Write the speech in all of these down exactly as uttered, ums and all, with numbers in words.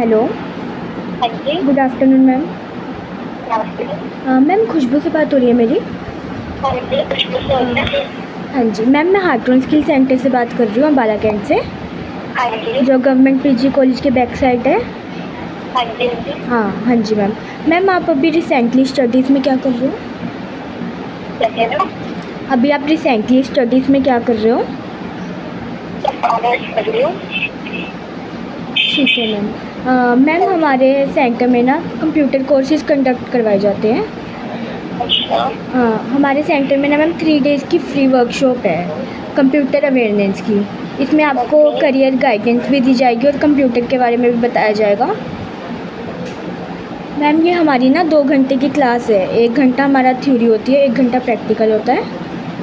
Hello. हाँ जी। Good afternoon ma'am. नमस्ते। अ, ma'am खुशबू से बात हो रही है मेरी? हाँ जी, खुशबू से हो रही है। हाँ जी मैम, मैं हार्टोन स्किल सेंटर से बात कर रही हूँ, अम्बाला कैंट से, हाँ जी। जो गवर्नमेंट पीजी कॉलेज के बैक साइड है। हाँ जी, हाँ जी। हाँ हाँ जी मैम। मैम आप अभी रिसेंटली स्टडीज़ में क्या कर रहे हो? क्या कह रहे हो? अभी आप रिसेंटली स्टडीज़ में क्या कर रहे हो? ऑनर्स कर रही हूँ। ठीक है मैम। अ, मैम हमारे सेंटर में ना कंप्यूटर कोर्सेज कंडक्ट करवाए जाते हैं। अच्छा। हाँ, हमारे सेंटर में ना मैम थ्री डेज़ की फ्री वर्कशॉप है कंप्यूटर अवेयरनेस की। इसमें आपको ओके। करियर गाइडेंस भी दी जाएगी और कंप्यूटर के बारे में भी बताया जाएगा। मैम ये हमारी ना दो घंटे की क्लास है, एक घंटा हमारा थ्योरी होती है, एक घंटा प्रैक्टिकल होता है।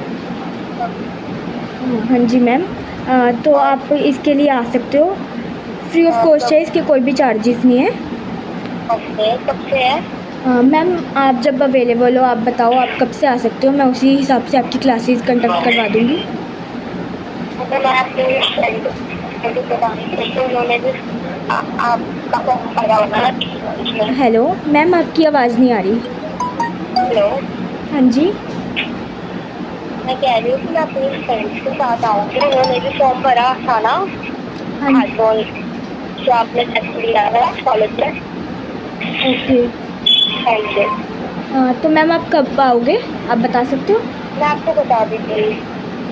हाँ हाँ जी मैम। अ, तो हाँ, आप इसके लिए आ सकते हो, फ्री ऑफ कॉस्ट है, इसके कोई भी चार्जेस नहीं है। ओके, कब से है? अ, मैम आप जब अवेलेबल हो आप बताओ आप कब से आ सकते हो, मैं उसी हिसाब से आपकी क्लासेस कंडक्ट करवा दूँगी। तो मैं अपने फ्रेंड को बताऊंगी तो उन्होंने भी आ- आपका फॉर्म भरा होगा ना इसमें। हेलो मैम, आपकी आवाज़ नहीं आ रही। हेलो। हाँ जी। मैं कह रही हूँ कि मैं अपनी फ्रेंड्स के साथ आऊंगी, उन्होंने भी फॉर्म भरा था ना। हाँ। हार्टोल जो आपने टेस्ट दिया है कॉलेज में। ओके। हाँ जी। अ, तो मैम आप कब आओगे, आप बता सकते हो? मैं आपको बता देती हूँ।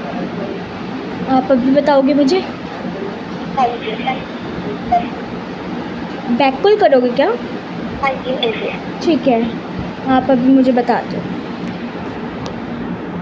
आप अभी बताओगे मुझे? हाँ जी। बैक कॉल करोगे क्या? हाँ जी, हाँ जी। ठीक है, आप अभी मुझे बता दो।